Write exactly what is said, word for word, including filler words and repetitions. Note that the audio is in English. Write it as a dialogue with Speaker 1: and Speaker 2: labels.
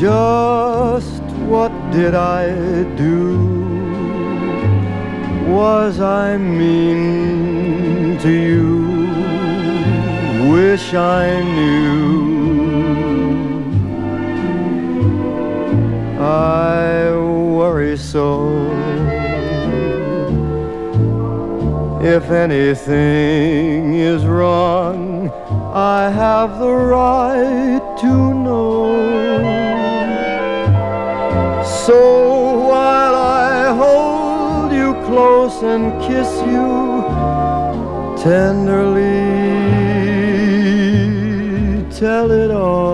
Speaker 1: Just what did I do? Was I mean to you? Wish I knew. I worry so. If anything is wrong, I have the right to know. So while I hold you close and kiss you tenderly, tell it all